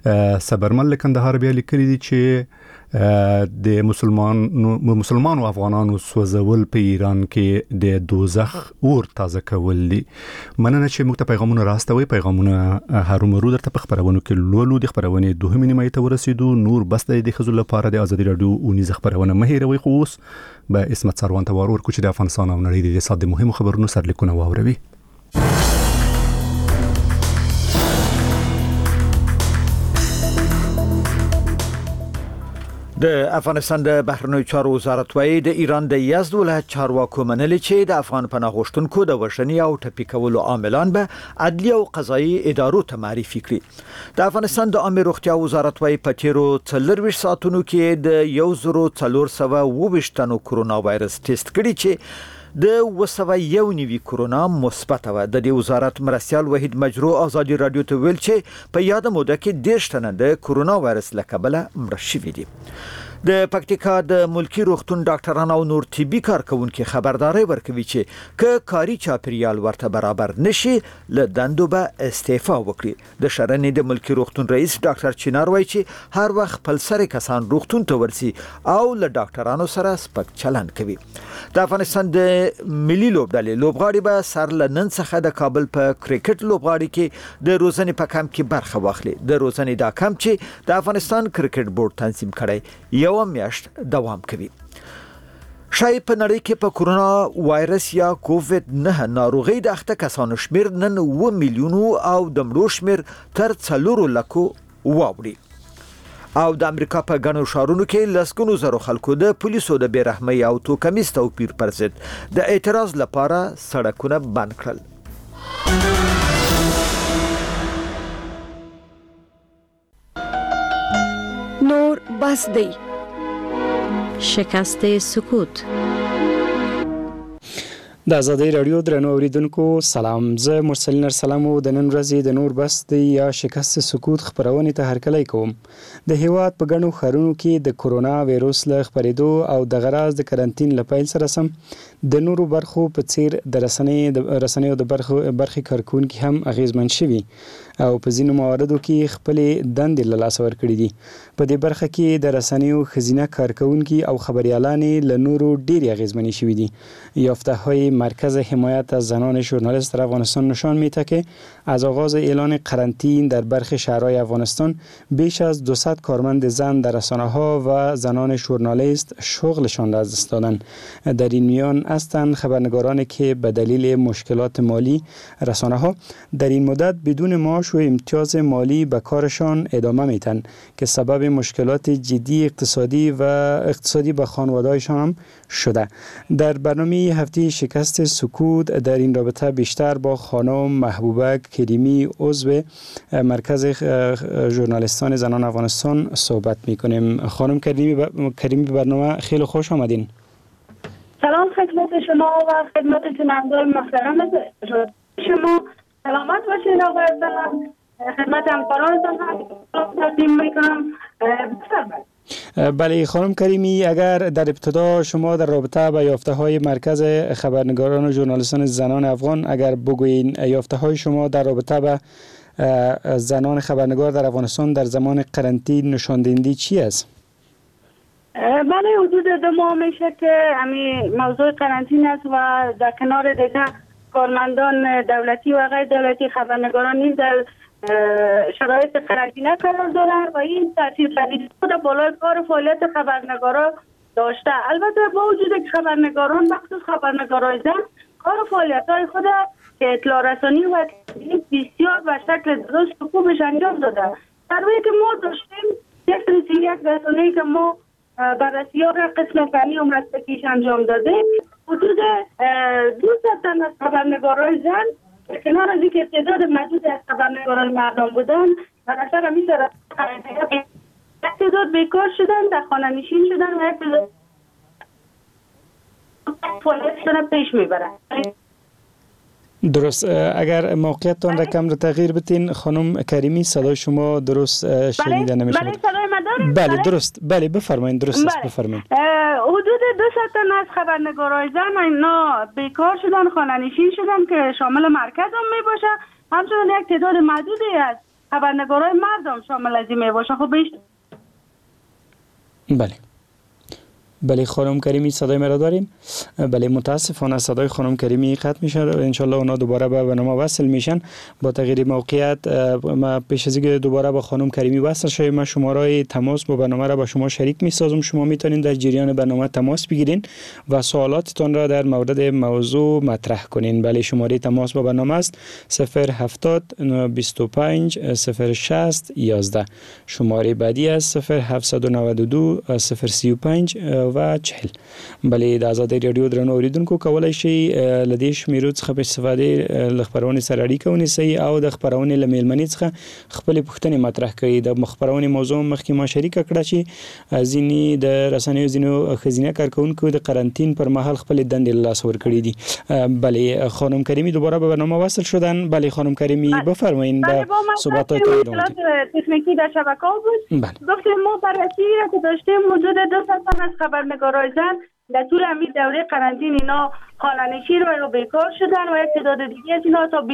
صبرمل کندهار بیا لیکلي دي چې د مسلمانو افغانانو سوځول په ایران کې د دوزخ اور تازه کول دي. مننه چې موږ ته پیغامونه راستوي. پیغامونه هرومرو درته په خبرونو کې لولو. د خبرونې دوه نیمه ته ورسېدو. نور بس د خزل لپاره د ازادي رادیو اونیزه خبرونه مه هیروي. خو اوس به اسمت سروان ته ورور کوچ د افغانستان او نړۍ د اقتصاد مهمو خبرونو سرلیکونه واوروي. د افغانستان د بهرنیو چارو وزارت وايي د ایران د یزد ولایت چارواکو منلي چې د افغان پناه غوښتونکو د وژنې او ټپي کولو عاملان به عدلي او قضایي ادارو ته معرفي کړي. د افغانستان د عامه روغتیا وزارت وايي په تیرو 24 ساعتونو کې د 1420 تنو کرونا وایرس ټیسټ کړي چې د 291 کرونا مثبت و. د دې وزارت مرستیال وحید مجروح ازادي رادیو ته ویل چې په یاد موده کې 10 تنه د کرونا وایرس له کبله مړه شوي دي. د پکتیکا د ملکی روغتون ډاکټرانو او نور طبي کارکونکو خبرداري ورکوي چې ک کاری چاپیریال ورته برابر نشي له دندو به استعفا وکړي. د شرنې د ملکی روغتون رئیس ډاکټر چینار وایي چې هر وخت خپل سره کسان روغتون ته ورسي او له ډاکټرانو سره سپک چلند کوي. د افغانستان د ملي لوبډلې لوبغاړي به سر لنن څخه د کابل په کرکټ لوبغاړي کې د روزنې په کمپ کې برخه واخلي. د روزنې دا کمپ چې د افغانستان کرکټ بورډ تنظیم کړی یو میاشت دوام کوي. شای په نړۍ کې په کرونا وایرس یا کووید 19 ناروغي د اخته کسانو شمیر نن 2 میلیون او د مړو شمیر تر 4 لکو واوړي. او د امریکا په غنو شهرونو کې لسګونو زرو خلکو د پولیسو د بیرحمۍ او توکمیز توپیر پر ضد د اعتراض لپاره سړکونه بند کړل. نور بس دی. شکست سکوت. د ازادي رادیو درنو اوریدونکو سلام. زه مرسلین ارسلام او د نن ورځې د نور بس دی یا شکست سکوت خبرونه ته هرکلی کوم. د هیواد په غنو خارونو کې د کورونا وایروس له خبرېدو او د غراز د کرنټین لپاره سره سم د نورو برخو په څیر د رسنیو د برخې کارکونکو هم اغیزمن شوي او په ځینو مواردو کې خپل دندې له لاس ورکړي دي. په دې برخه کې د رسنیو خزینه کارکونکو او خبريالان له نورو ډیر اغیزمن شوي دي. یافته‌های مرکز حمایت از زنان ژورنالیست در افغانستان نشان می‌دهد که از آغاز اعلان قرنطین در برخی شهرهای افغانستان بیش از 200 کارمند زن در رسانه‌ها و زنان ژورنالیست شغلشان را از دست دادند. در این میان هستند خبرنگارانی که به دلیل مشکلات مالی رسانه‌ها در این مدت بدون معاش و امتیاز مالی به کارشان ادامه میدن که سبب مشکلات جدی اقتصادی به خانواده‌هایشان هم شده. در برنامه هفته شکست سکوت در این رابطه بیشتر با خانم محبوبه کریمی عضو مرکز ژورنالیستان زنان افغانستان صحبت میکنیم. خانم کریمی به برنامه خیلی خوش آمدین. سلام خدمت شما و خدمت شنوندگان محترم شما. سلامت باشید آقای عزیزم. خدمت همکارانتان تقدیم میکنم. بله خانم کریمی، اگر در ابتدا شما در رابطه با یافته‌های مرکز خبرنگاران و ژورنالیستان زنان افغان اگر بگویین یافته‌های شما در رابطه با زنان خبرنگار در افغانستان در زمان قرنطین نشان دهنده چی است؟ بله حدود 2 ماه میشه که همین موضوع قرنطین است و در کنار دیگه کارمندان دولتی و غیر دولتی خبرنگاران نیز در شرایط قرنطینه قرار دارند و این تاثیر پذیری خود بالای کار فعالیت خبرنگاران داشته. البته با وجود که خبرنگاران مخصوص خبرنگارای زن کار فعالیت‌های خود که اطلاع رسانی و بسیار به شکل درست و خوبش انجام داده. در حالی که ما داشتیم یک رسانه‌ای که ما بررسی‌ها را قسم فنی عمرستکیش انجام داده، حدود 200 تن از خبرنگارای زن کنار از اینکه تعداد محدود از خبرنگاران مردان بودن در اثر همین تعداد بیکار شدن، در خانه نشین شدن و یک تعداد فعالیتشان پیش میبرن. درست. اگر موقعیتتان را کم را تغییر بتین خانم کریمی، صدای شما درست شنیده نمیشه. بله صدای من دارید؟ بله درست. بله بفرمایید. درست است بفرمایید. حدود 200 تن از خبرنگارای زن اینا بیکار شدن، خانه نشین شدن که شامل مرکز هم می باشه. همچنین یک تعداد محدودی از خبرنگارای مردم شامل از این میباشن. خب بیشتر بله خانم کریمی صدای مرا داریم. بله متاسفانه صدای خانم کریمی قطع میشه. ان شاء الله اونا دوباره به برنامه وصل میشن. با تغییر موقعیت ما پیش از اینکه دوباره با خانم کریمی وصل شویم ما شماره تماس با برنامه را با شما شریک میسازم. شما میتونید در جریان برنامه تماس بگیرین و سوالاتتان را در مورد موضوع مطرح کنین. بله شماره تماس با برنامه است 070 25 060 11. شماره بعدی است 0792 035 و 40. بله د آزادۍ رادیو درنو اوریدونکو کولای شي لدې شمیرو څخه په استفاده لخبرونه سره اړیکه ونیسئ او د خبرونې لمیلمنې څخه خپل پوښتنې مطرح کړئ. د مخبرونې موضوع مخکې ما شریک کړه چې ځینې د رسنیو ځینو خزینه کارکونکو د قرنطین پر مهال خپل دندې له لاسه ورکړې دي. بله خانم کریمی دوباره به برنامه وصل شدن. بله خانم کریمی بفرمایید به صحبتاتون ادامه بدید. تکنیکی در شبکه بود. گفتیم ما بررسی را که داشتیم حدود 200 تن از خبرنگارای زن در طول همین دوره قرنطین اینا خانه‌نشین و بیکار شدن و یک تعداد دیگه از اینا تا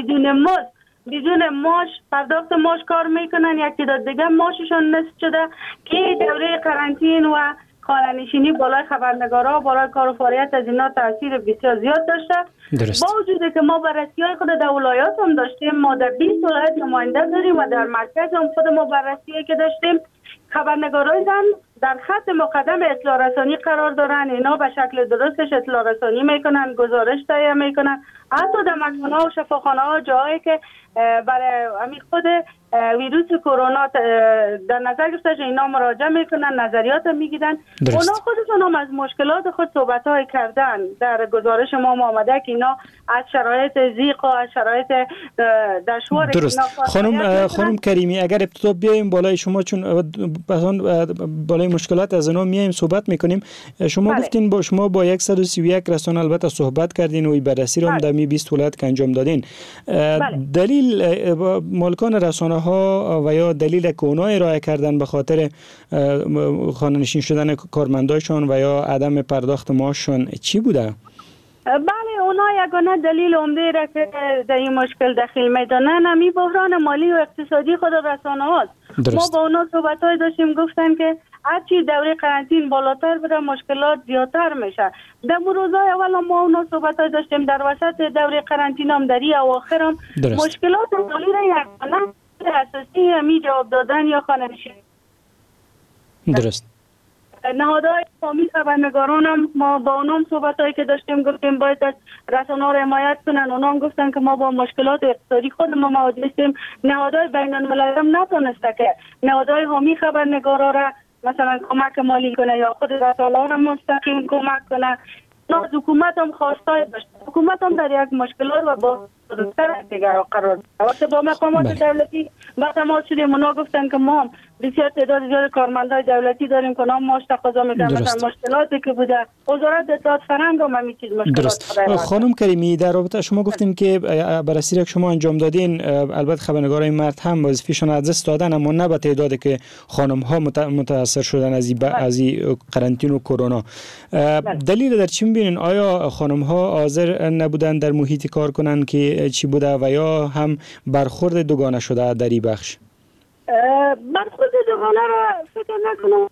بدون معاش پرداخت معاش کار میکنن. یک تعداد دیگه معاششون نصف شده که دوره قرنطین و خانه‌نشینی بالای خبرنگارا بالای کار و فعالیت از اینا تاثیر بسیار زیاد داشته. با وجود که ما بررسی‌های خود در ولایات هم داشتیم، ما در 20 ولایت نماینده داریم و در مرکز هم خود ما بررسی‌هایی که داشتیم، خبرنگارای زن در خط مقدم اطلاع رسانی قرار دارن. اینا به شکل درستش اطلاع رسانی میکنن، گزارش تهیه میکنن، حتی در مکان‌ها و شفاخانه‌ها جایی که برای همین خود ویروس کرونا در نظر گرفته شده اینا مراجعه میکنن، نظریات میگیرن. اونا خودشون هم از مشکلات خود صحبت‌های کردن. در گزارش ما آمده که اینا از شرایط ضیق و از شرایط دشوار درست. خانم کریمی اگر ابتدا بیایم بالای شما، چون بالای مشکلات از اونا میایم صحبت میکنیم، شما گفتین با شما با 131 رسانه البته صحبت کردین و بررسی رو هم در 20 ولایت که انجام دادین. دلیل مالکان رسانه ها و یا دلیل که اونا ارائه کردن به خاطر خانه‌نشین شدن کارمندایشون و یا عدم پرداخت معاششون چی بوده؟ بله اونا یگانه دلیل عمده را که در این مشکل دخیل میدانن همین بحران مالی و اقتصادی خود رسانه هاست. ما با اونا صحبت‌های داشتیم، گفتن که هرچی دوره قرنطین بالاتر بره مشکلات زیادتر میشه. در روزهای اول ما اونا صحبت‌های داشتیم، در وسط دوره قرنطین هم در اواخر هم مشکلات مالی را یگانه اساسی همین جواب دادن یا خانه‌نشینی. درست. نهادهای حامی خبرنگاران هم ما با اونام صحبتایی که داشتیم گفتیم باید از رسانه‌ها رو حمایت کنن. اونام گفتن که ما با مشکلات اقتصادی خود ما مواجه هستیم. نهادهای بین‌المللی هم نتونسته که نهادهای حامی خبرنگارا را مثلا کمک مالی کنه یا خود رسانه‌ها را مستقیم کمک کنه. از حکومت هم خواستای داشت. حکومت هم در یک مشکلات و با دیگر قرار داد. وقتی با مقامات دولتی با تماس شدیم اونا گفتن که ما بسیار تعداد زیاد کارمندای دولتی داریم که نام معاش تقاضا میکنن. مثلا مشکلاتی که بوده وزارت اطلاعات فرهنگ هم همین چیز مشکلات. خانم کریمی در رابطه شما گفتین که بررسی را شما انجام دادین، البته خبرنگارای مرد هم وظیفه‌شون از دست دادن، اما نه به تعدادی که خانم ها متاثر شدن از این قرنطین و کرونا. دلیل در چی میبینین؟ آیا خانم ها حاضر نبودن در محیط کار کنن که چی بوده و یا هم برخورد دوگانه شده در این بخش؟ برخورد دوگانه را فکر نکنم.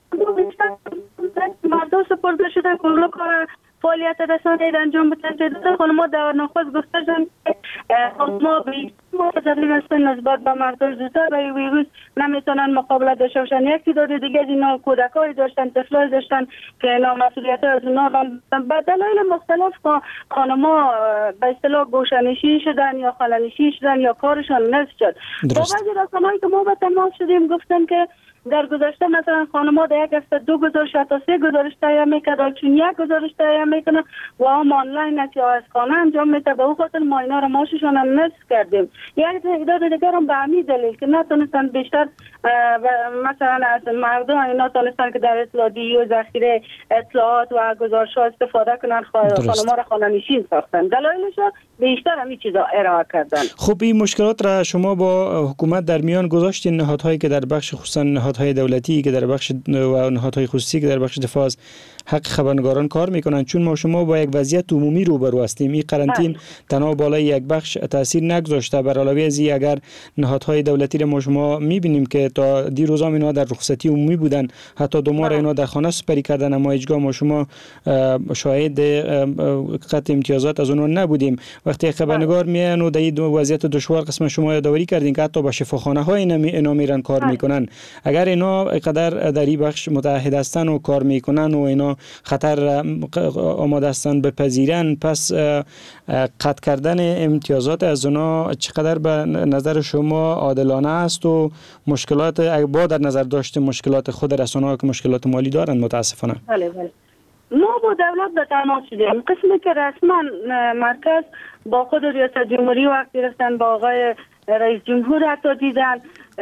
مردم سپرده شده کلا کار فعالیت رسانه‌ای انجام بدن. تعداد خانم‌ها در نخست گفتن که ما متضرر هستن نسبت به مردم زودتر با این ویروس نمیتونن مقابله داشته باشن. یک تعداد دیگه از اینا کودکایی داشتن، طفلای داشتن که اینا مسئولیت از اونا به دلایل مختلف خانم‌ها به اصطلاح گوشه‌نشین شدن یا خاله‌نشین شدن یا کارشان نصف شد. با بعضی رسانه‌ای که ما به تماس شدیم گفتن که در گذشته مثلا خانم‌ها در یک هفته 2 گزارش تا 3 گزارش تهیه می‌کردن، چون یک گزارش تهیه می‌کنن و هم آنلاین است یا از خانه انجام می‌ده. به اون خاطر ما اینا رو معاششون هم نصف کردیم. یک تعداد دیگر هم به همین دلیل که نتونستن بیشتر مثلا از مردم اینا تونستن که در اطلاعاتی و ذخیره اطلاعات و گزارش‌ها استفاده کنن، خانم‌ها رو خانه‌نشین ساختن. دلایلش بیشتر همین چیزا ارائه کردن. خب این مشکلات را شما با حکومت در میان گذاشتین، نهادهایی که در بخش خصوصا نهادهای دولتی که در بخش و نهادهای خصوصی که در بخش دفاع حق خبرنگاران کار میکنن، چون ما شما با یک وضعیت عمومی روبرو هستیم. این قرنطین تنها بالای یک بخش تاثیر نگذاشته، بر علاوه از این اگر نهادهای دولتی را ما شما میبینیم که تا دیروز هم اینا در رخصتی عمومی بودن، حتی 2 ماه اینا در خانه سپری کردن، اما هیچگاه ما شما شاهد قطع امتیازات از اونها نبودیم. وقتی خبرنگار میان و در این وضعیت دشوار قسم شما یادآوری کردین که حتی به شفاخانه های اینا میرن کار میکنن. اگر اینا قدر در این بخش متحد هستن و کار میکنن و اینا خطر آماده هستن بپذیرن، پس قطع کردن امتیازات از اونا چقدر به نظر شما عادلانه است و مشکلات با در نظر داشته مشکلات خود رسانه‌ها که مشکلات مالی دارند متاسفانه؟ بله. ما با دولت به تماس شدیم. قسمی که رسما مرکز با خود ریاست جمهوری وقت گرفتن، با آقای رئیس جمهور حتی دیدن،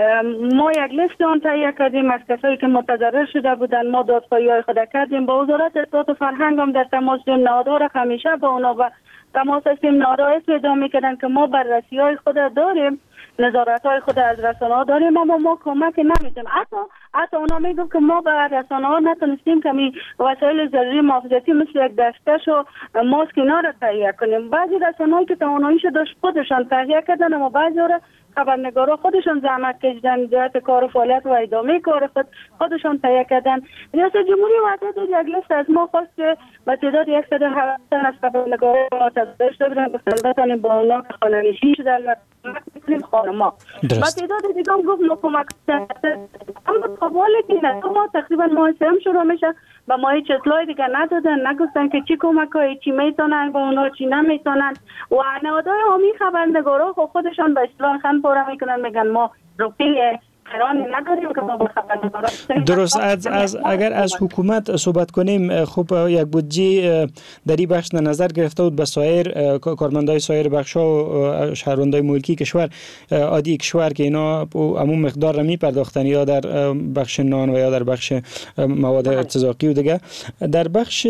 ما یک لیست آن تهیه کردیم از کسایی که متضرر شده بودن. ما دادخواهی‌های خود کردیم، با وزارت اطلاعات و فرهنگ هم در تماس شدیم. نهادها را همیشه با اونا و تماس هستیم. نهادها ادعا می‌کردن که ما بررسی‌های خود داریم، نظارت‌های خود از رسانه‌ها داریم، اما ما کمک نمی‌کنیم. حتی اونا میگن که ما به رسانه‌ها نتونستیم که وسایل ضروری محافظتی مثل یک دستکش و ماسک اینا را تهیه کنیم. بعضی رسانه‌هایی که تواناییش داشت خودشان تهیه کردن، اما بعضی را خبرنگارا خودشان زحمت کشیدن، جهت کار و فعالیت و ادامه کار خودشان تهیه کردن. ریاست جمهوری وعده یک لیست از ما خواست که به تعداد 170 تن از خبرنگارا معترض شدن، گفتن با اونا خانه‌نشین شدن و می‌کنیم خانم‌ها. با تعداد دیگه هم گفت ما کمک کنیم، اما قباله که نه، ما تقریبا ماه سوم شروع میشه و ما هیچ اطلاعی دیگه ندادن، نگفتن که چی کمک‌های چی میتونن با اونا چی نمیتونن. و نهادهای عمومی خبرنگارا خودشان به اصطلاح خن پاره میکنن، میگن ما روپیه کرانی نداریم که ما با خبرنگارا. درست. اگر از حکومت صحبت کنیم، خب یک بودجه در این بخش نظر گرفته بود به سایر کارمندای سایر بخش‌ها و شهروندای ملکی کشور، عادی کشور که اینا عموم مقدار را میپرداختن، یا در بخش نان و یا در بخش مواد ارتزاقی و دیگه. در بخش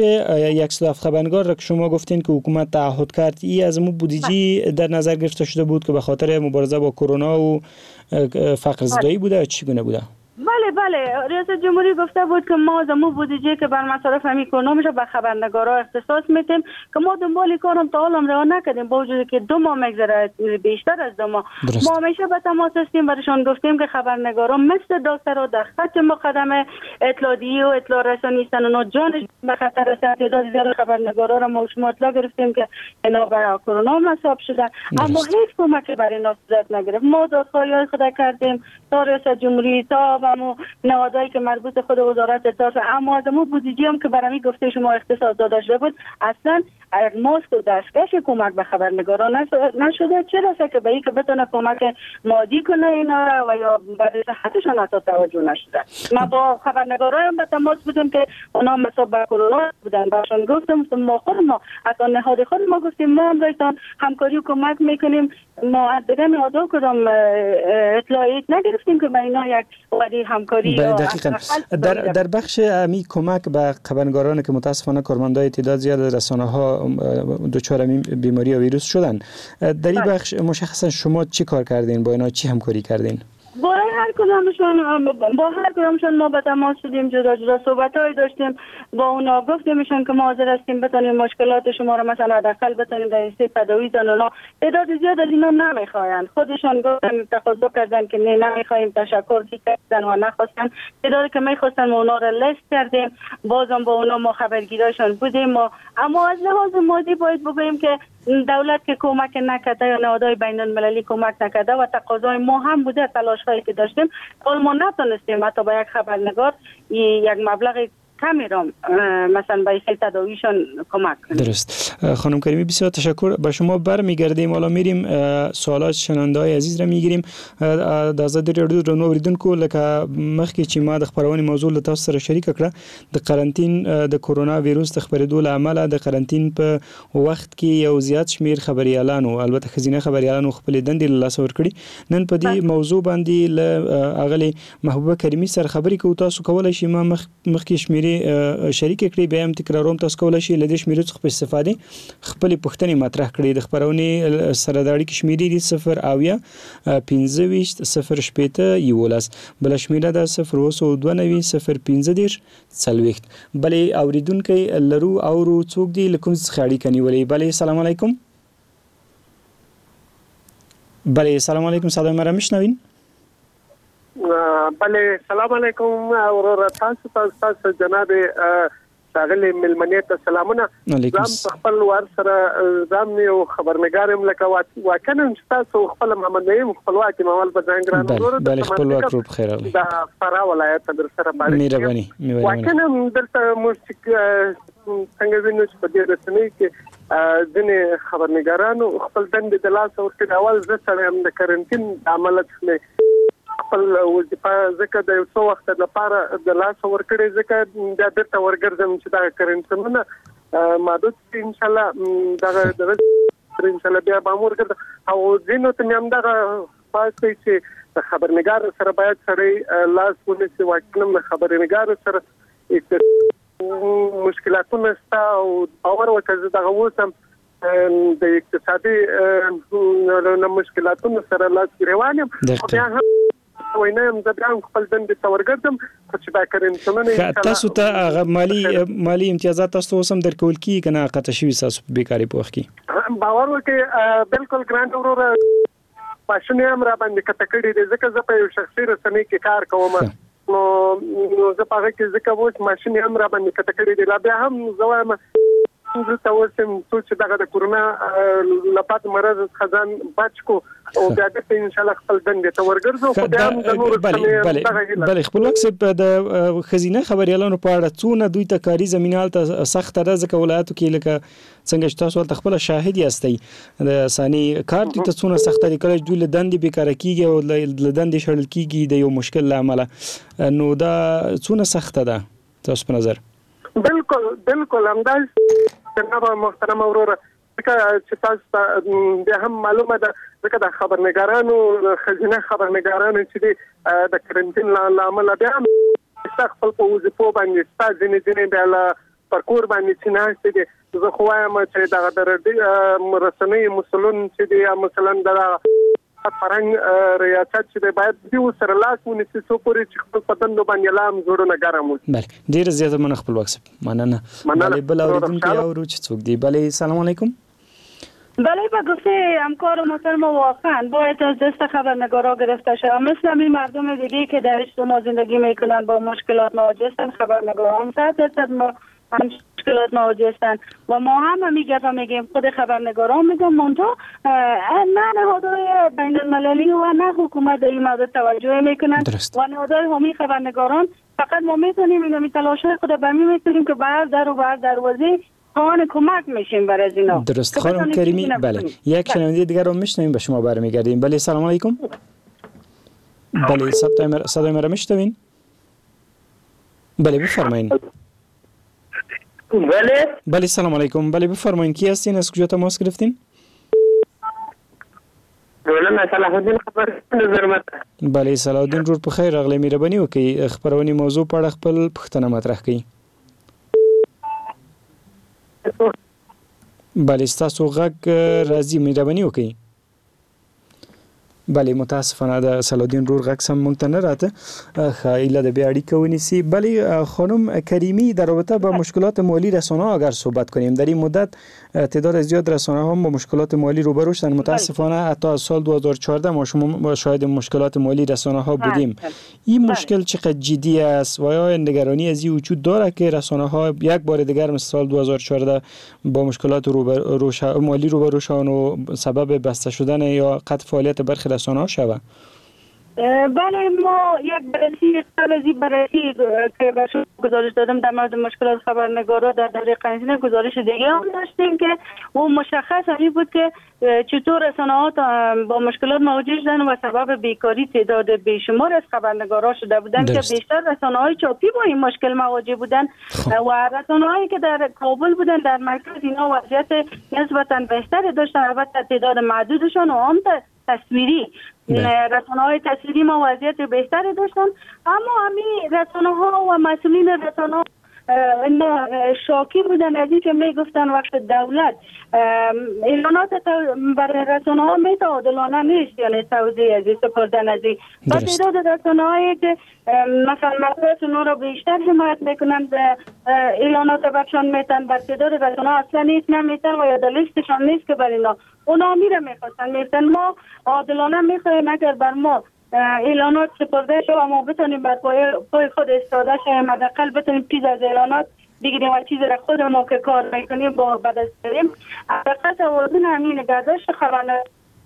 107 خبرنگار را که شما گفتین که حکومت تعهد کرد، این از مو بودجه در نظر گرفته شده بود که به خاطر مبارزه با کرونا و فقر زدایی بوده، چگونه بوده؟ بله ریاست جمهوری گفته بود که ما زمو بودجه که بر مصارف کرونا میشه به خبرنگارا اختصاص میدیم که ما دنبال کارم تا حالا راه نکردیم، با وجودی که 2 ماه میگذره، بیشتر از 2 ماه. ما همیشه به تماس هستیم، برایشان گفتیم که خبرنگارا مثل دکترها در خط مقدمه اطلاعیه و اطلاع رسانی هستن، اونا جانش به خطر است. تعداد زیاد خبرنگارا را ما شما اطلاع گرفتیم که اینا برای کرونا مصاب شدن، اما هیچ کمکی برای اینا صورت نگرفت. ما دادخواهی‌های خود کردیم تا ریاست جمهوری، تا و نهادهایی که مربوط خود وزارت اطلاعات، اما از مو بودجه هم که برای گفته شما اختصاص داده شده بود، اصلا ماسک و دستکش کمک به خبرنگاران نشده. چرا که به این که بتونه کمک مادی کنه اینا و یا برای صحتشان حتی توجه نشده. ما با خبرنگاران هم به تماس بودیم که اونا مصاب به کرونا بودن، باشون گفتم ما حتی نهاد خود ما گفتیم ما هم رایتان همکاری و کمک میکنیم. ما از دیگه نهادها کدام اطلاعیت نگرفتیم که با اینا یک وعده همکاری. دقیقاً در بخش امی کمک به خبرنگاران که متاسفانه کارمندای تعداد زیاد رسانه‌ها دچار بیماری و ویروس شدن، در این بخش مشخصا شما چی کار کردین؟ با اینا چی همکاری کردین؟ با هر کدامشون ما به تماس شدیم، جدا صحبت‌های داشتیم با اونا، گفتیمشون که ما حاضر هستیم بتونیم مشکلات شما رو مثلا حداقل بتونیم در حصه تداوی دادن. اونا تعداد زیاد از اینا نمیخواین، خودشون گفتن تقاضا کردن که نمیخوایم، تشکر کردن و نخواستن. تعدادی که میخواستن ما اونا رو لیست کردیم، بازم با اونا ما خبرگیراشون بودیم. اما از لحاظ مادی باید بگوییم که دولت که کمک نکرده یا نهادهای بین المللی کمک نکرده و تقاضای ما هم بوده، تلاش‌هایی که داشتیم، ولی ما نتونستیم حتی با یک خبرنگار یک مبلغ کمی را مثلا به حیث تداویشان کمک کنیم. درست. خانم کریمی بسیار تشکر. به شما برمیگردیم، حالا میریم سوالات شنونده‌های عزیز را میگیریم. د آزادي رادیو درنو اوریدونکو لکه مخکې چې ما د خبرونې موضوع له تاسو سره شریک کړه، د قرنطین د کرونا ویروس د خبرېدو له امله د قرنطین په وخت کې یو زیات شمیر خبريالانو، البته خزینه خبريالانو خپل دندې له لاس ورکړي. نن په دې موضوع باندې له اغلی محبوبه کریمی سره خبرې کوو. تاسو کولای شئ ما مخکې شمیرې شمیرې شریک کړي به هم تکراروم تاسو کولای شئ لدې شمیرې څخه په استفاده خپل پوښتنې مطرح کړئ د خبرونه سره د اړیکې شمیرې دي 0 اویا 25 0 شپېته 11 بل شمیره ده 0 292 0 15 40 بلې اوریدونکو لرو او څوک دی لکم څخه اړیکه نیولې بلې السلام علیکم بلې السلام علیکم صدای ما را میشنوین بله سلام علیکم اورور تاسو جناب ښاغلي ملمنې ته سلامونه زم خپل ور سره زم یو خبرنګارم لکه واکنه تاسو خپل محمد نعیم خپلواک مول بدرنګران ورور بله خپلواک روپ خیر علي دا فرا ولایت در سره باندې مهرباني واکنه درته موسیق څنګه وینو چې په دې رسنۍ کې ځینې خبرنګارانو خپل دندې د لاس ورکړي اول زه سره هم د کرنټین عمل څخه خپل وظیفه ځکه د یو څو وخت لپاره د لاس ورکړي ځکه د درته ورګرځم چې دا کرنټینونه ماده ان شاء الله دا ان شاء الله بیا به ورګرځم او ځینو ته هم دا پاتې چې خبرنګار سره باید سره لاس ونیسي واکنم خبرنګار سره مشکلاتونه ستا او باور وکړه دغه وسم د اقتصادي مشکلاتونو سره لاس روانم بیا هم وینم زه بیا خپل دندې ته ورګرځم چې دا کرنټینونه تاسو ته هغه مالی امتیازات تاسو هم درکول کی کنه قطع شوی تاسو بیکاری په وخت کې باور وکړئ بالکل ګرانټ ورور ماشینه هم را باندې کټکړې دي ځکه زه په یو شخصي رسنۍ کې کار کوم نو زه په هغه کې ځکه وښ ماشینه هم را باندې کټکړې دي لا بیا هم زوایم زه تاسو چې دغه د کورونا لپاره مرز خزان بچ کو او بیا د ان شاء الله خپل دندې ته ورګرځو خو بیا هم د نور بله خپلواک صاحب د خزینه خبريالانو په اړه څونه دوی ته کاری زمينال ته سخت راځي ولایتو کې لکه څنګه چې تاسو ول خپل شاهد یاستئ د ثاني کار دي ته څونه سخت دي کله دوی له دندې بیکاره کیږي او له دندې شړل کیږي د یو مشکل لامل نو دا څونه سخت ده تاسو په نظر بالکل همداس جناب محترم اورور چې تاسو به هم معلومه ده ځکه د خبرنګارانو خزینه خبرنګارانو چې د کرنټین لامل بیا خپل په وظیفو باندې ستاسو ځینې بیا پرکور باندې چې نه دي زه خو وایم چې د رسنۍ مسلون چې دی مثلا د فرنګ ریاست چې باید دیو سره لاس ونیسي څو پورې چې خپل پتن نو باندې لام جوړونه ګرام وي بله ډیر زیاته من خپل وخت مننه بل اوریدونکو او چې څوک دی بله السلام علیکم بله با گفته همکار محترم واقعا باید از دست خبرنگارا گرفته شود مثل همین مردم دیگه که در اجتماع زندگی میکنن با مشکلات مواجه هستند خبرنگاران 100% مشکلات مواجه هستند و ما هم میگیم خود خبرنگاران میگم منتها نه نهادهای بین المللی و نه حکومت در این مورد توجه میکنن و نهادهای حامی خبرنگاران فقط ما میتونیم این تلاش‌های خود برمی میتونیم که بر دروازه آن کمک میشیم برای اینا درست خانم کریمی بله یک شنونده دیگر رو میشنویم به شما برمیگردیم بله سلام علیکم بله صدای مرا میشنوین بله بفرمایید بله سلام علیکم بله بفرمایید کی هستین از کجا تماس گرفتین مولانا صلاح الدین خبر نظر بله صلاح الدین جوړ په خیر اغلی مهرباني وکي خبرونی موضوع په اړه خپل پوښتنه مطرح کړئ بله ستاسو غږ راځي مهرباني وکړئ بله متاسفانه د سلودین رور غږ سم مونږ ته نه راته خایله د بیا اړیکه ونیسي بله خانم کریمی در رابطه با مشکلات مالی رسانه‌ها اگر صحبت کنیم در این مدت تعداد زیاد رسانه‌ها با مشکلات مالی روبرو شدن متاسفانه حتی از سال 2014 ما شما شاهد مشکلات مالی رسانه‌ها بودیم این مشکل چقدر جدی است و آیا نگرانی از این وجود داره که رسانه‌ها یک بار دیگر مثل سال 2014 با مشکلات مالی روبرو شوند و سبب بسته شدن یا قطع فعالیت برخی رسانه‌ها شود؟ بله ما یک بررسی که به شما گزارش دادم در مورد مشکلات خبرنگارا در دوره قرنطینه گزارش دیگه هم داشتیم که اون مشخص همین بود که چطور رسانه‌ها با مشکلات مواجه شدن و سبب بیکاری تعداد بیشمار از خبرنگارا شده بودن که بیشتر رسانه‌های چاپی با این مشکل مواجه بودن و رسانه‌هایی که در کابل بودن در مرکز اینا وضعیت نسبتاً بهتری داشتن البته تعداد معدودشون و هم تصویری رسانه‌های تصویری ما وضعیت بهتری داشتن اما همین رسانه‌ها و مسئولین رسانه‌ها شاکی بودن از این که میگفتن وقت دولت اعلانات برای رسانه ها عادلانه نیست، یعنی توزیع از سپردن از این و تعداد رسانه هایی که مثلا مطبوعات اونا را بیشتر حمایت میکنند اعلانات برشان میتن، بر تعداد رسانه ها اصلا نیست نمیتن و یا در لیستشان نیست که بر اونا میره میخواستن میتن. ما عادلانه میخوایم اگر بر ما اعلانات سپرده شد و ما بتونیم بر پای خود استاده شویم، حداقل بتونیم چیز از اعلانات بگیریم و چیز را خود ما که کار میکنیم با بدست داریم حداقل توازن همین گردش خبرنگار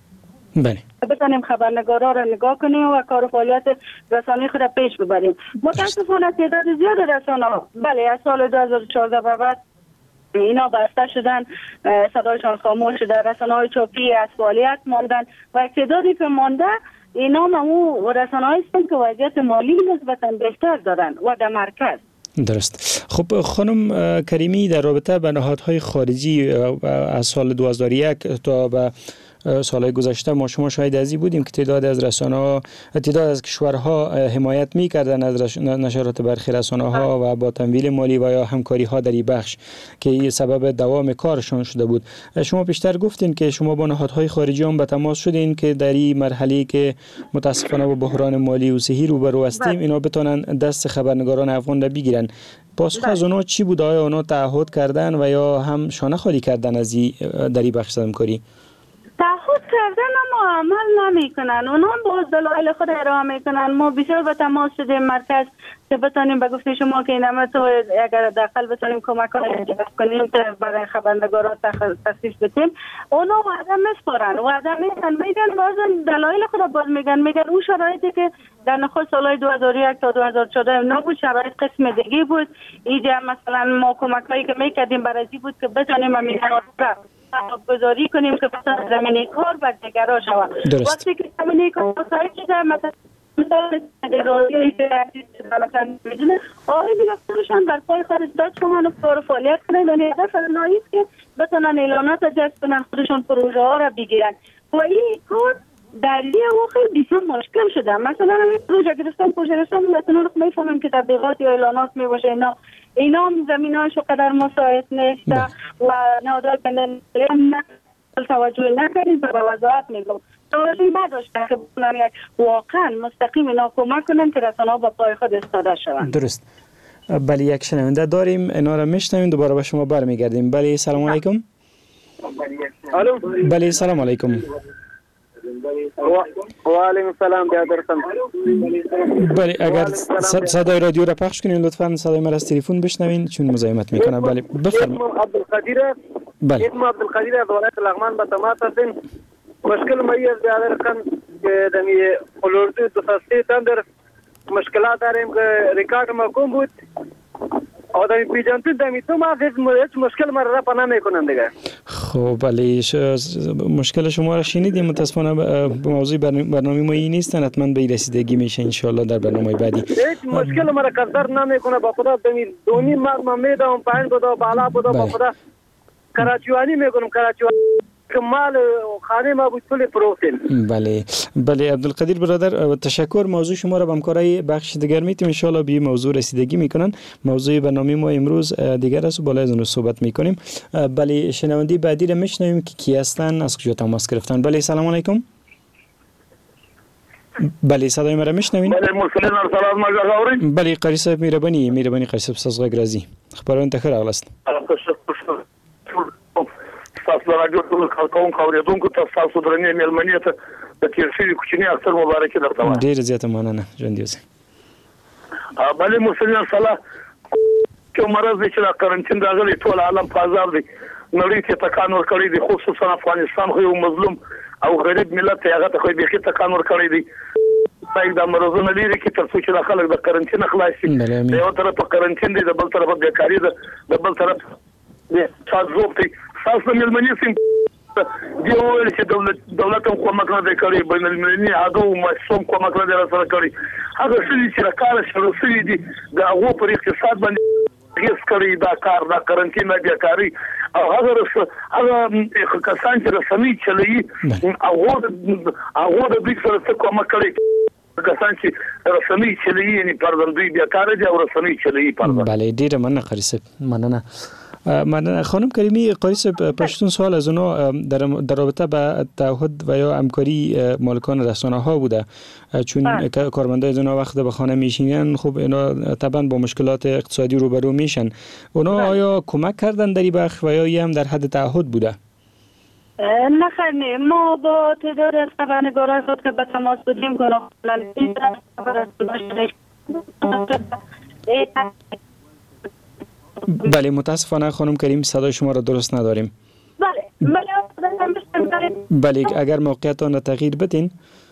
بتونیم خبرنگارا را نگاه کنیم و کار و فعالیت رسانه‌ای خود را پیش ببریم. متاسفانه تعداد زیاد رسانه‌ها بله از سال 2014 به بعد اینا بسته شدن، صدایشان خاموش شده، رسانه‌های چاپی از فعالیت ماندن و تعدادی که مانده اینا همون رسانه‌هایی هستند که وضعیت مالی نسبتاً بهتر دارن و در مرکز. درست. خب خانم کریمی در رابطه با نهادهای خارجی از سال 2001 تا به سالهای گذشته ما شما شاهد ازی بودیم که تعداد از رسانه‌ها، تعداد از کشورها حمایت می‌کردن از نشرات برخی رسانه‌ها و با تمویل مالی و یا همکاری‌ها در این بخش که این سبب دوام کارشان شده بود. شما پیشتر گفتین که شما با نهادهای خارجی هم به تماس شدین که در این مرحله که متاسفانه با بحران مالی و صحی روبرو هستیم اینا بتونن دست خبرنگاران افغان را بگیرن. پاسخ از اونا چی بود؟ آیا اونا تعهد کردن و یا هم شانه خالی کردن از در این بخش همکاری؟ تعهد کردن اما عمل نمیکنن، اونا باز دلایل خود ارائه میکنن. ما بسیار به تماس شدیم مرکز که بتونیم به گفته شما که اینم تو اگر داخل بتونیم کمک کنیم که برای خبرنگارا تخصیص بدیم، اونا وعده میسپارن، وعده میگن باز دلایل خود باز میگن اون شرایطی که در نخست سالهای 2001 تا 2014 نبود، شرایط قسم دیگه بود. اینجا مثلا ما کمکایی که میکردیم برای بود که بتونیم امینات گذاری کنیم که مثلا زمینه کار بر دیگرها شود. وقتی که زمینه کار سایت شده مثلا دراریایی که مثلا میدونه آقای دیگرشان در پای خود داد شما کار فعالیت کنند و هدف از نایست که بتونن اعلانات جذب کنن، خودشون پروژه ها را بگیرن و این کار در یه خیلی بسیار مشکل شده. مثلا پروژه گرفتن مثلا میفهمم که تبلیغات یا اعلانات میباشه اینا هم زمینه‌هاشو قدر مساعد نیست و نهادهای بین‌المللی توجه نکردید و به وضاحت میگم توجه نداشتن که بتونن واقعا مستقیم اینا کمک کنن که رسانه‌ها با پای خود ایستاده شوند. درست. بله یک شنونده داریم، اینا رو میشنویم، دوباره به شما برمیگردیم. بله سلام علیکم. الو. بله سلام علیکم. و علیکم السلام برادرم. بله اگر صدای رادیو را پخش کنین لطفاً صدای من از تلفن بشنوین چون مزاحمت میکنه. بله بفرمایید. عبدالقدیر. بله. اسم عبدالقدیر از ولایت لغمان به تماس هستیم. مشکل ما از برادرم که دمی اولوردو دو ساستی تندر مشکلات داریم که ریکارد ما کم بود. او دمی پیجانتون دمی تو ما هیچ مشکل ما را پناه میکنن دیگه. خب بله مشکل شما را شنیدیم. متاسفانه موضوع برنامه ما این نیستن، حتما به رسیدگی میشه ان شاء الله در برنامه بعدی. هیچ مشکل ما را قدر نمیکنه با خدا دمی دونی ما میدم پایین بودا بالا بودا با خدا کراچیوانی میکنم کراچیوانی مال خانه ما بود کل پروتین. بله عبدالقدیر برادر تشکر. موضوع شما را به همکارای بخش دیگر میتیم ان شاء الله به موضوع رسیدگی میکنن. موضوع برنامه ما امروز دیگر است و بالا از اون صحبت میکنیم. بله شنونده بعدی را میشنویم که کی هستن، از کجا تماس گرفتن. بله سلام علیکم. بله صدای ما را میشنوین؟ بله مرسلین سلام مجاورین. بله قاری صاحب مهربانی قاری صاحب سازغه گرازی خبرون تخیر اغلست. تاسو راډیو ټول کارکونکو اوریدونکو تاسو درنې مېلمنې ته د تیر شوي کوچني اختر مبارکي درته وایم. ډېر زیاته مننه ژوند اوسئ. بلې مسلمان صلاح کوم مرض چې د قرنټین راغلی ټول عالم په عذاب دی، نړۍ ته تکان ورکړی دی، خصوصا افغانستان خو یو مظلوم او غریب ملت هغه ته خو بیخي تکان ورکړی دی. باید د مرزونو لري کې تر څو چې د خلک د قرنټین خلاص شي. د یو طرف قرنټین دی، د بل طرف بیکاری ده، د بل طرف د څاڅوب دی. تاسو مېلمنې سیم دی ویل چې دولت هم کومک نه دی کړی، بین المللي عادو مخصوم کومک نه دی سره کړی. هغه څه چې راکاره شروع شوي دي د هغو پر اقتصاد باندې هیڅ کړی دا کار دا قرنټین بیکاری او هغه کسان چې رسمي چلوي هغه د دوی سره څه کومک کړی کسان چې رسنۍ چلوي یعنی پردوی بیکاره دي او رسنۍ چلوي پرده. بله ډیره مننه قاری صاحب. مننه خانم کریمی. قاری صاحب پشتون سوال از اونا در رابطه با تعهد و یا همکاری مالکان رسانه ها بوده، چون کارمندای از اونا وقت به خانه میشینن خب اینا طبعا با مشکلات اقتصادی روبرو میشن. اونا آیا کمک کردن در این بخش و یا هم در حد تعهد بوده؟ نه خیلی ما با تعداد از خبرنگاران خود که به تماس بودیم بله متاسفانه خانم کریم صدای شما را درست نداریم. بله اگر موقعیت آن را تغییر بدین.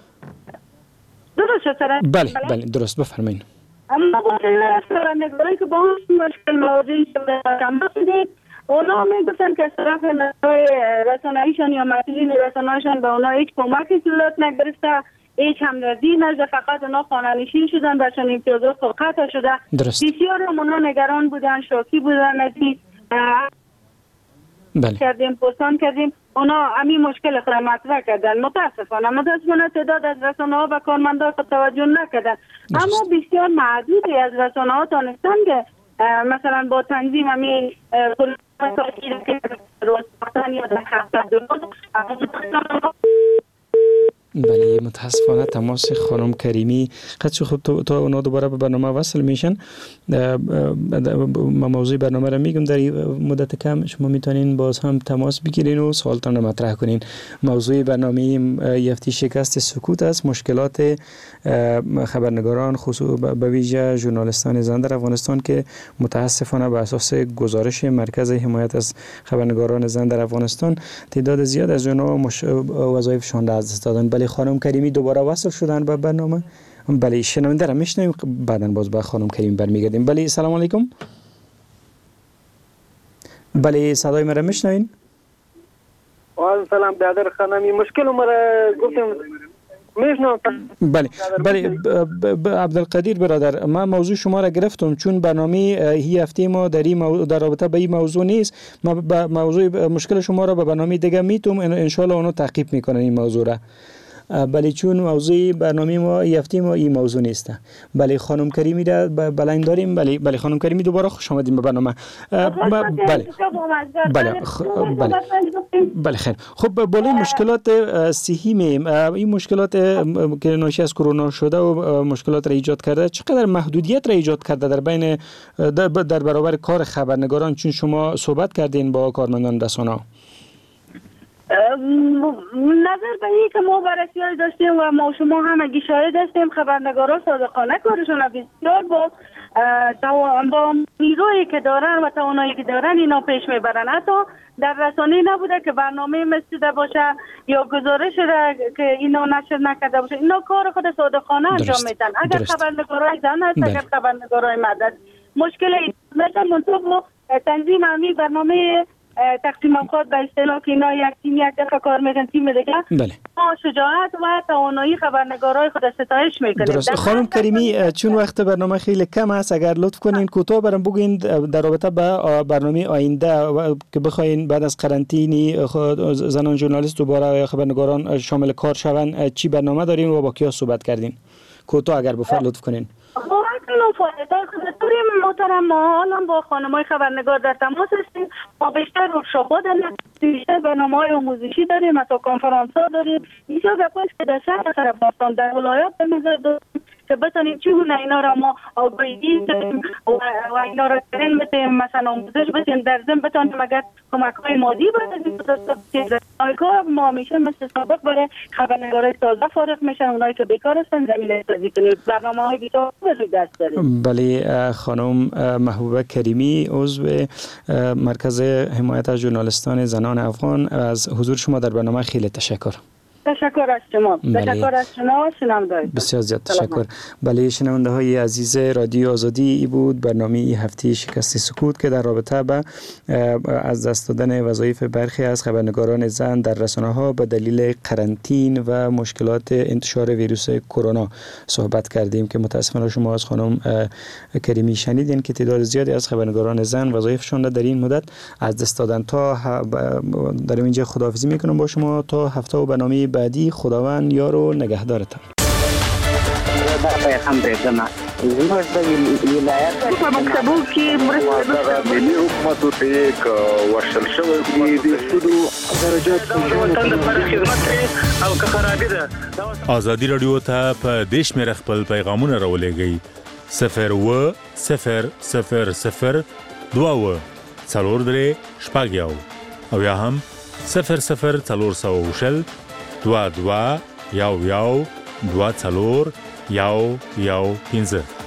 درست شد؟ بله درست بفرمایید. اما با خبرنگاران که با هم مشکل مواجه شدیم اونا میگفتن که از طرف رسانه‌ایشان یا مسئولین رسانه‌ایشان به اونا هیچ کمکی صورت نگرفته، هیچ همدردی نشده، فقط اونا خانه‌نشین شدن و چون امتیازات قطع شده. بسیار اونا نگران بودن، شوکی بودن از این کردیم پستان کردیم. اونا همین مشکل خود مطرح کردن. متاسفانه تعداد از رسانه‌ها و کارمندان خود توجه نکردن، اما بسیار معدودی از رسانه‌ها تونستن که مثلا با تنظیم همین بله متاسفانه تماس خانم کریمی قدش خوب تا اونا دوباره به برنامه وصل میشن. موضوع برنامه را میگم در مدت کم شما میتونین باز هم تماس بگیرین و سوالتان را مطرح کنین. موضوع برنامه یفتی شکست سکوت است، مشکلات خبرنگاران خصوص به ویژه ژورنالیستان زن در افغانستان که متاسفانه به اساس گزارش مرکز حمایت از خبرنگاران زن در افغانستان تعداد زیاد از اونها وظایفشان را از دست دادن. بله خانم کریمی دوباره وصل شدن به برنامه. بله شنونده را میشنویم، بعداً باز به خانم کریم برمیگردیم. بله سلام علیکم. بله صدای مرا میشنوین؟ و سلام برادر خانمی. مشکل مرا گفتم بله عبدالقدیر برادر، من موضوع شما را گرفتم چون برنامه هی هفته ما در رابطه به این موضوع نیست. من موضوع مشکل شما را به برنامه دیگه میتونم ان شاء الله اونو تعقیب میکنن این موضوع را. بله چون موضوع برنامه ما یفتی ما این موضوع نیست. بله خانم کریمی را بلند داریم. بله خانم کریمی دوباره خوش آمدیم به برنامه. بله خیر. خب بالای مشکلات صحی این مشکلات که ناشی از کرونا شده و مشکلات را ایجاد کرده چقدر محدودیت را ایجاد کرده در بین در برابر کار خبرنگاران، چون شما صحبت کردین با کارمندان رسانه؟ نظر به این که ما بررسی داشتیم و ما شما هم اگه شاهد هستیم خبرنگاران صادقانه کارشون بسیار با نیرویی که دارن و توانایی که دارن اینا پیش میبرن. حتی در رسانه نبوده که برنامه مسیده باشه یا گزارش را که اینا نشر نکرده باشه. اینا کار خود صادقانه انجام میدن. اگر خبرنگارای زن هست، اگر خبرنگارای مرد هست، مشکل مثلا منطقه تنظیم همی برنامه تقسیم اوقات به اصطلاح که اینا یک تیم یک دفعه کار میکنن، تیم دیگه ما شجاعت و توانایی خبرنگارای خود ستایش میکنیم. درست. خانم کریمی چون وقت برنامه خیلی کم است، اگر لطف کنین کوتاه برام بگین در رابطه با برنامه آینده که بخواین بعد از قرنطینه زنان ژورنالیست دوباره یا خبرنگاران شامل کار شون چی برنامه دارین و با کیا صحبت کردین؟ کوتاه اگر بفرمایید لطف کنین. محترم ما الان با خانمای خبرنگار در تماس هستیم. ما بیشتر ورکشاپ‌ها داریم، بیشتر برنامه‌های آموزشی داریم، حتی کنفرانس‌ها داریم. اینجا گپاست که در شهر افغانستان در ولایات به نظر داریم که بتونیم چگونه اینا را ما آگاهی بدیم و اینا را ترین بدیم، مثلا آموزش بدیم، در ضمن بتونیم اگر کمک‌های مادی بدیم. ما همیشه مثل سابق برای خبرنگارای تازه فارغ میشن، اونایی که بیکار هستن زمینه سازی کنیم. برنامه‌های بیشتر روی دست داریم. بله خانم محبوبه کریمی عضو مرکز حمایت از ژورنالیستان زنان افغان، از حضور شما در برنامه خیلی تشکر. تشکر از شما. تشکر از شما شنونده. بسیار زیاد تشکر. بله شنونده های عزیز رادیو آزادی، ای بود برنامه هفته شکست سکوت که در رابطه با از دست دادن وظایف برخی از خبرنگاران زن در رسانه ها به دلیل قرنطینه و مشکلات انتشار ویروس کرونا صحبت کردیم که متاسفانه شما از خانم کریمی شنیدین که تعداد زیادی از خبرنگاران زن وظایفشون در این مدت از دست دادن. تا در اینجا خداحافظی میکنم با شما تا هفته و برنامه بعدی. خداوند یار و نگهدارتان. دا پیغام درځم زموږ د ولایت په مکتبو کې مرسته ملي حکومت ته یک ورشل شوی د سودو درجات وطن لپاره خدمت او که خرابې ده. ازادي رادیو ته په دیش مې خپل پیغامونه راولېږئ 01000 2 څلور درې شپږ یو او یا هم 00400 22 یو 2 څلور یو 15